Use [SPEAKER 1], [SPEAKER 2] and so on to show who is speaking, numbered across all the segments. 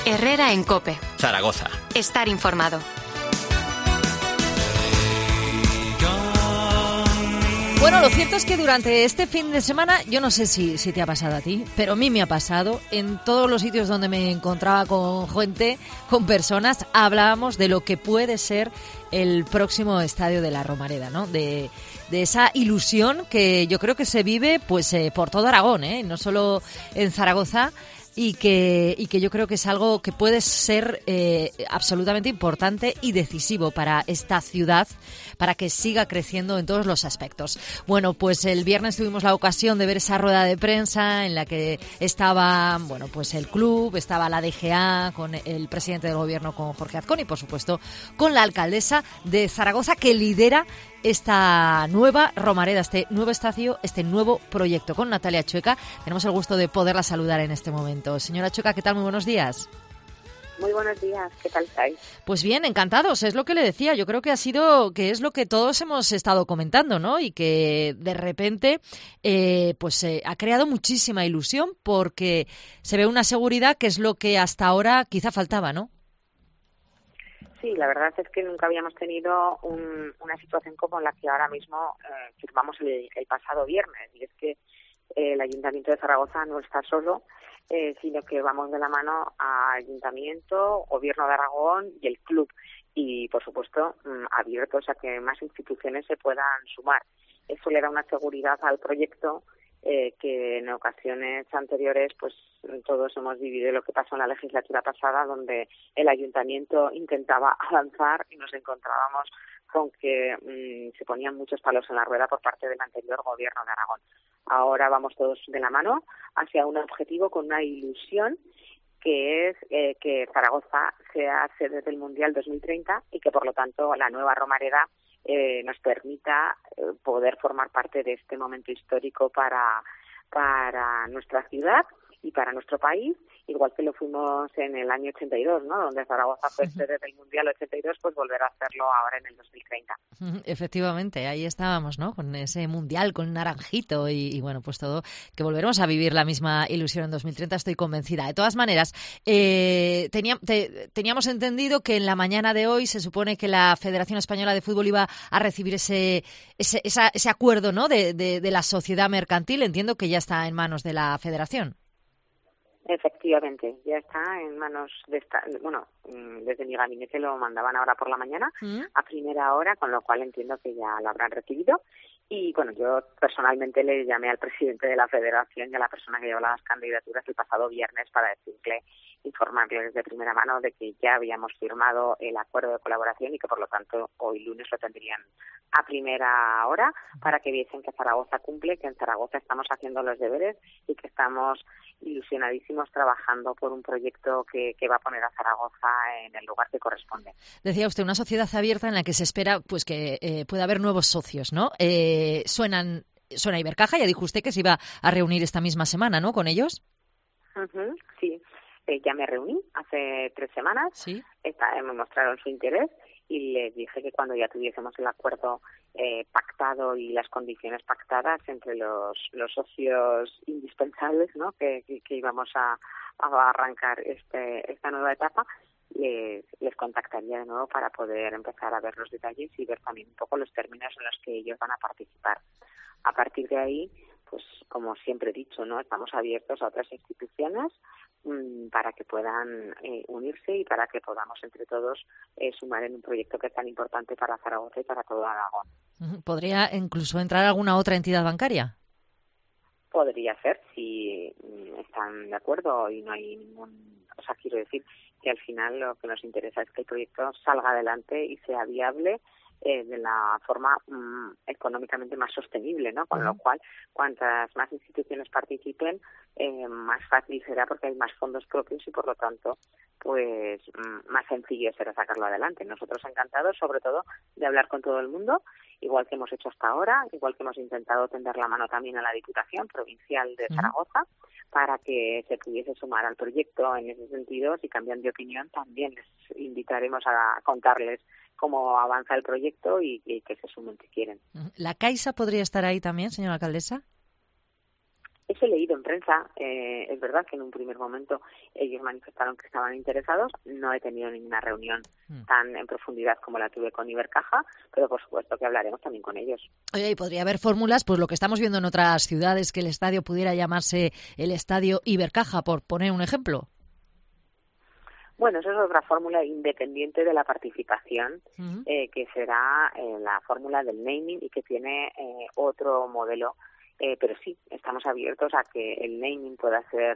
[SPEAKER 1] Herrera en COPE.
[SPEAKER 2] Zaragoza.
[SPEAKER 1] Estar informado.
[SPEAKER 3] Bueno, lo cierto es que durante este fin de semana, yo no sé si te ha pasado a ti, pero a mí me ha pasado. En todos los sitios donde me encontraba con gente, con personas, hablábamos de lo que puede ser el próximo estadio de la Romareda, ¿no? De esa ilusión que yo creo que se vive pues por todo Aragón, no solo en Zaragoza. Y que yo creo que es algo que puede ser absolutamente importante y decisivo para esta ciudad, para que siga creciendo en todos los aspectos. Bueno, pues el viernes tuvimos la ocasión de ver esa rueda de prensa en la que estaba, bueno, pues el club, estaba la DGA, con el presidente del gobierno, con Jorge Azcón, y por supuesto con la alcaldesa de Zaragoza, que lidera esta nueva Romareda, este nuevo estadio, este nuevo proyecto. Con Natalia Chueca tenemos el gusto de poderla saludar en este momento. Señora Chueca, ¿qué tal? Muy buenos días.
[SPEAKER 4] Muy buenos días, ¿qué tal estáis?
[SPEAKER 3] Pues bien, encantados, es lo que le decía. Yo creo que es lo que todos hemos estado comentando, ¿no? Y que de repente ha creado muchísima ilusión, porque se ve una seguridad que es lo que hasta ahora quizá faltaba, ¿no?
[SPEAKER 4] Sí, la verdad es que nunca habíamos tenido una situación como la que ahora mismo firmamos el pasado viernes. Y es que el Ayuntamiento de Zaragoza no está solo, sino que vamos de la mano a Ayuntamiento, Gobierno de Aragón y el club. Y, por supuesto, abiertos a que más instituciones se puedan sumar. Eso le da una seguridad al proyecto que en ocasiones anteriores pues todos hemos vivido lo que pasó en la legislatura pasada, donde el ayuntamiento intentaba avanzar y nos encontrábamos con que se ponían muchos palos en la rueda por parte del anterior gobierno de Aragón. Ahora vamos todos de la mano hacia un objetivo con una ilusión, que es que Zaragoza sea sede del Mundial 2030 y que por lo tanto la nueva Romareda nos permita poder formar parte de este momento histórico para nuestra ciudad y para nuestro país, igual que lo fuimos en el año 82, ¿no? Donde Zaragoza fue sede del Mundial 82, pues volver a hacerlo ahora en el 2030.
[SPEAKER 3] Efectivamente, ahí estábamos, ¿no? Con ese Mundial, con Naranjito y bueno, pues todo, que volveremos a vivir la misma ilusión en 2030, estoy convencida. De todas maneras, teníamos entendido que en la mañana de hoy se supone que la Federación Española de Fútbol iba a recibir ese acuerdo, ¿no? De la sociedad mercantil. Entiendo que ya está en manos de la Federación.
[SPEAKER 4] Efectivamente, ya está en manos de desde mi gabinete lo mandaban ahora por la mañana a primera hora, con lo cual entiendo que ya lo habrán recibido. Y bueno, yo personalmente le llamé al presidente de la Federación y a la persona que llevó las candidaturas el pasado viernes para informarles de primera mano de que ya habíamos firmado el acuerdo de colaboración y que por lo tanto hoy lunes lo tendrían a primera hora, para que viesen que Zaragoza cumple, que en Zaragoza estamos haciendo los deberes y que estamos ilusionadísimos trabajando por un proyecto que va a poner a Zaragoza en el lugar que corresponde.
[SPEAKER 3] Decía usted, una sociedad abierta en la que se espera pues que pueda haber nuevos socios, ¿no? Suena Ibercaja, ya dijo usted que se iba a reunir esta misma semana, ¿no?, con ellos.
[SPEAKER 4] Sí, ya me reuní hace 3 semanas,
[SPEAKER 3] ¿Sí?
[SPEAKER 4] Me mostraron su interés y les dije que cuando ya tuviésemos el acuerdo pactado y las condiciones pactadas entre los socios indispensables, ¿no?, que íbamos a arrancar esta nueva etapa, les contactaría de nuevo para poder empezar a ver los detalles y ver también un poco los términos en los que ellos van a participar. A partir de ahí, pues como siempre he dicho, ¿no?, estamos abiertos a otras instituciones para que puedan unirse y para que podamos entre todos sumar en un proyecto que es tan importante para Zaragoza y para todo Aragón.
[SPEAKER 3] ¿Podría incluso entrar alguna otra entidad bancaria?
[SPEAKER 4] Podría ser, si están de acuerdo y no hay ningún... O sea, quiero decir que al final lo que nos interesa es que el proyecto salga adelante y sea viable de la forma económicamente más sostenible, ¿no? Con lo cual, cuantas más instituciones participen, más fácil será porque hay más fondos propios y, por lo tanto, pues más sencillo será sacarlo adelante. Nosotros encantados, sobre todo, de hablar con todo el mundo, igual que hemos hecho hasta ahora, igual que hemos intentado tender la mano también a la Diputación Provincial de Zaragoza, para que se pudiese sumar al proyecto en ese sentido. Si cambian de opinión, también les invitaremos a contarles cómo avanza el proyecto y que se sumen si quieren.
[SPEAKER 3] ¿La Caixa podría estar ahí también, señora alcaldesa?
[SPEAKER 4] Eso he leído en prensa. Es verdad que en un primer momento ellos manifestaron que estaban interesados. No he tenido ninguna reunión tan en profundidad como la tuve con Ibercaja, pero por supuesto que hablaremos también con ellos.
[SPEAKER 3] Oye, y podría haber fórmulas, pues lo que estamos viendo en otras ciudades, que el estadio pudiera llamarse el Estadio Ibercaja, por poner un ejemplo.
[SPEAKER 4] Bueno, eso es otra fórmula independiente de la participación, que será la fórmula del naming y que tiene otro modelo. Pero sí, estamos abiertos a que el naming pueda ser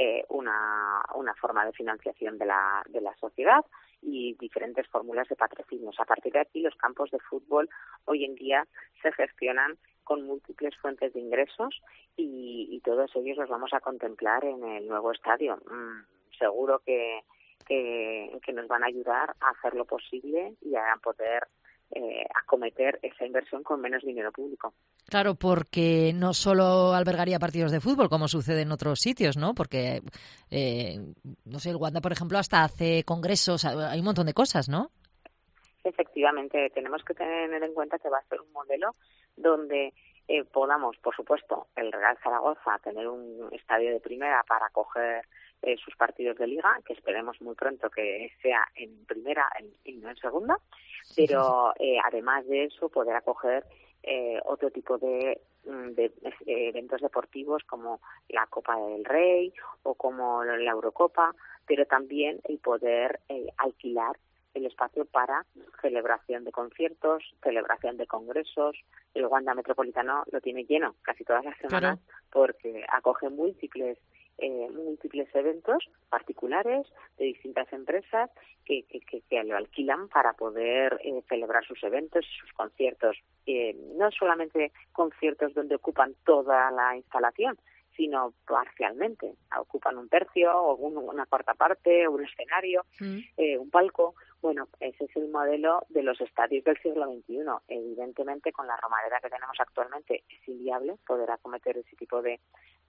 [SPEAKER 4] una forma de financiación de la sociedad y diferentes fórmulas de patrocinios. A partir de aquí, los campos de fútbol hoy en día se gestionan con múltiples fuentes de ingresos y todos ellos los vamos a contemplar en el nuevo estadio. Seguro que nos van a ayudar a hacer lo posible y a poder acometer esa inversión con menos dinero público.
[SPEAKER 3] Claro, porque no solo albergaría partidos de fútbol, como sucede en otros sitios, ¿no? Porque, no sé, el Wanda, por ejemplo, hasta hace congresos, hay un montón de cosas, ¿no?
[SPEAKER 4] Efectivamente, tenemos que tener en cuenta que va a ser un modelo donde podamos, por supuesto, el Real Zaragoza tener un estadio de primera para acoger sus partidos de liga, que esperemos muy pronto que sea en primera y no en segunda, pero además de eso poder acoger otro tipo de eventos deportivos como la Copa del Rey o como la Eurocopa, pero también el poder alquilar el espacio para celebración de conciertos, celebración de congresos. El Wanda Metropolitano lo tiene lleno casi todas las semanas, claro, porque acoge múltiples eventos particulares de distintas empresas que lo alquilan para poder celebrar sus eventos y sus conciertos. No solamente conciertos donde ocupan toda la instalación, sino parcialmente. Ocupan un tercio o una cuarta parte, o un escenario, un palco. Bueno, ese es el modelo de los estadios del siglo XXI. Evidentemente, con la Romareda que tenemos actualmente, es inviable poder acometer ese tipo de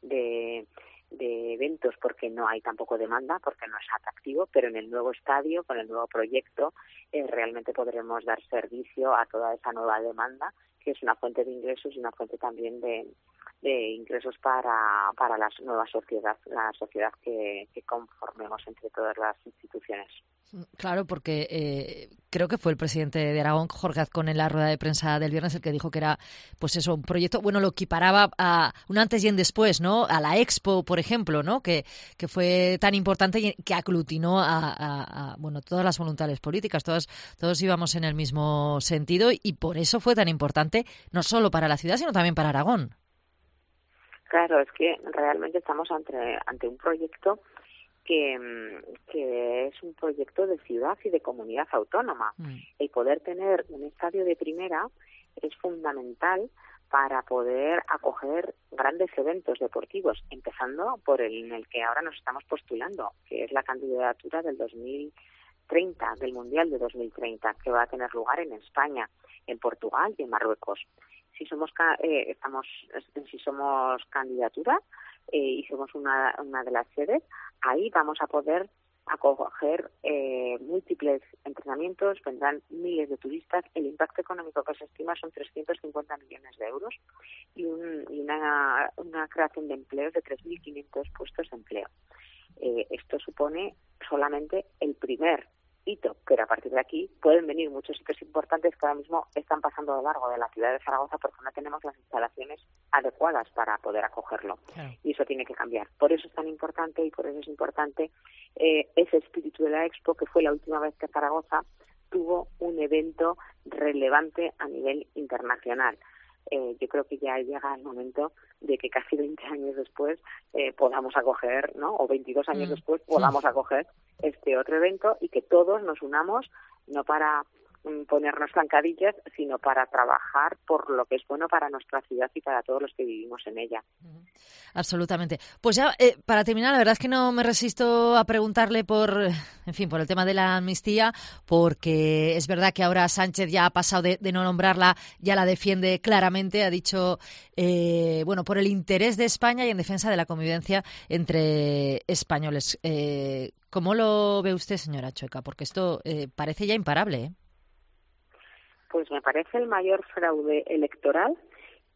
[SPEAKER 4] eventos porque no hay tampoco demanda, porque no es atractivo, pero en el nuevo estadio, con el nuevo proyecto, realmente podremos dar servicio a toda esa nueva demanda, que es una fuente de ingresos y una fuente también de ingresos para la nueva sociedad, la sociedad que conformemos entre todas las instituciones.
[SPEAKER 3] Claro, porque creo que fue el presidente de Aragón, Jorge Azcón, en la rueda de prensa del viernes, el que dijo que era, pues eso, un proyecto, bueno, lo equiparaba a un antes y un después, ¿no? A la Expo, por ejemplo, ¿no? Que fue tan importante y que aglutinó a bueno, todas las voluntades políticas, todos íbamos en el mismo sentido y por eso fue tan importante, no solo para la ciudad, sino también para Aragón.
[SPEAKER 4] Claro, es que realmente estamos ante un proyecto que es un proyecto de ciudad y de comunidad autónoma. El poder tener un estadio de primera es fundamental para poder acoger grandes eventos deportivos, empezando por en el que ahora nos estamos postulando, que es la candidatura del 2030, del Mundial de 2030, que va a tener lugar en España, en Portugal y en Marruecos. Si somos candidatura y somos una de las sedes, ahí vamos a poder acoger múltiples entrenamientos, vendrán miles de turistas, el impacto económico que se estima son 350 millones de euros y una creación de empleos de 3.500 puestos de empleo. Esto supone solamente el primer hito, pero a partir de aquí pueden venir muchos hitos importantes que ahora mismo están pasando a lo largo de la ciudad de Zaragoza porque no tenemos las instalaciones adecuadas para poder acogerlo. Claro. Y eso tiene que cambiar. Por eso es tan importante y por eso es importante ese espíritu de la Expo, que fue la última vez que Zaragoza tuvo un evento relevante a nivel internacional. Yo creo que ya llega el momento de que casi 20 años después podamos acoger, ¿no? O 22 años después podamos acoger este otro evento y que todos nos unamos, no para ponernos zancadillas, sino para trabajar por lo que es bueno para nuestra ciudad y para todos los que vivimos en ella.
[SPEAKER 3] Absolutamente. Pues ya, para terminar, la verdad es que no me resisto a preguntarle por el tema de la amnistía, porque es verdad que ahora Sánchez ya ha pasado de no nombrarla, ya la defiende claramente, ha dicho, por el interés de España y en defensa de la convivencia entre españoles. ¿Cómo lo ve usted, señora Chueca? Porque esto parece ya imparable, ¿eh?
[SPEAKER 4] Pues me parece el mayor fraude electoral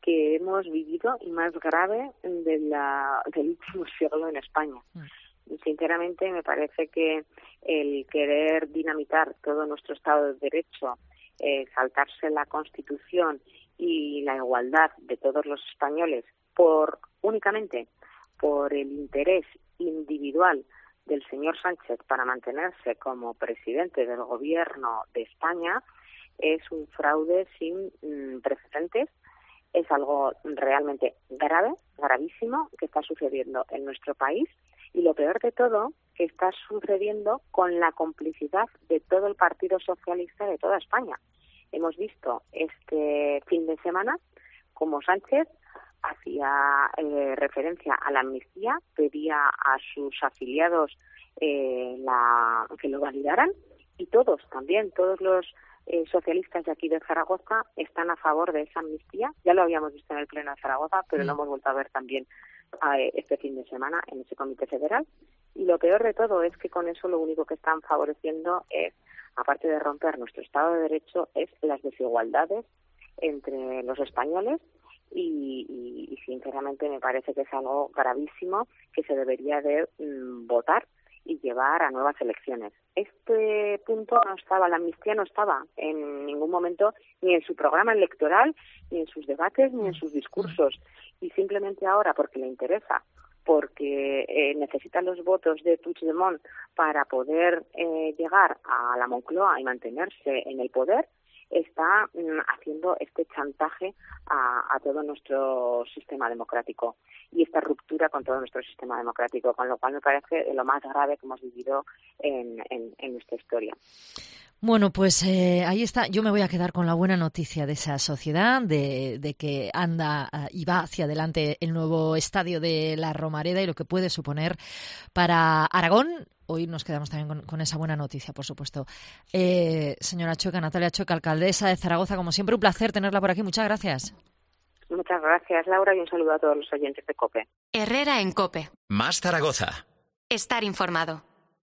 [SPEAKER 4] que hemos vivido y más grave del último siglo en España. Y sinceramente me parece que el querer dinamitar todo nuestro Estado de Derecho, saltarse la Constitución y la igualdad de todos los españoles únicamente por el interés individual del señor Sánchez para mantenerse como presidente del Gobierno de España, es un fraude sin precedentes. Es algo realmente grave, gravísimo, que está sucediendo en nuestro país, y lo peor de todo, que está sucediendo con la complicidad de todo el Partido Socialista de toda España. Hemos visto este fin de semana cómo Sánchez hacía referencia a la amnistía, pedía a sus afiliados que lo validaran, y todos los socialistas de aquí de Zaragoza están a favor de esa amnistía. Ya lo habíamos visto en el Pleno de Zaragoza, pero lo hemos vuelto a ver también este fin de semana en ese Comité Federal. Y lo peor de todo es que con eso lo único que están favoreciendo es, aparte de romper nuestro Estado de Derecho, es las desigualdades entre los españoles, y sinceramente me parece que es algo gravísimo que se debería de votar y llevar a nuevas elecciones. Este punto no estaba, la amnistía no estaba en ningún momento ni en su programa electoral, ni en sus debates, ni en sus discursos. Y simplemente ahora, porque le interesa, porque necesita los votos de Puigdemont para poder llegar a la Moncloa y mantenerse en el poder, está haciendo este chantaje a todo nuestro sistema democrático y esta ruptura con todo nuestro sistema democrático, con lo cual me parece lo más grave que hemos vivido en nuestra historia.
[SPEAKER 3] Bueno, pues ahí está. Yo me voy a quedar con la buena noticia de esa sociedad, de que anda y va hacia adelante el nuevo estadio de la Romareda y lo que puede suponer para Aragón. Hoy nos quedamos también con esa buena noticia, por supuesto. Señora Chueca, Natalia Chueca, alcaldesa de Zaragoza, como siempre, un placer tenerla por aquí. Muchas gracias.
[SPEAKER 4] Muchas gracias, Laura, y un saludo a todos los oyentes de COPE.
[SPEAKER 1] Herrera en COPE.
[SPEAKER 2] Más Zaragoza.
[SPEAKER 1] Estar informado.